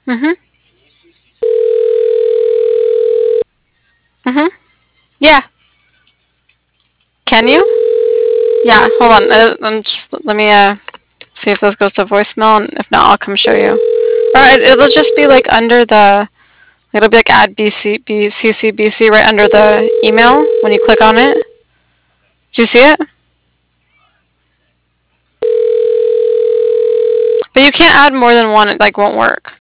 Mhm. Mhm. Yeah. Can you? Yeah. Hold on. Let me see if this goes to voicemail, and if not, I'll come show you. Or it'll just be like under the. It'll be like add CC right under the email when you click on it. Do you see it? But you can't add more than one. It like won't work.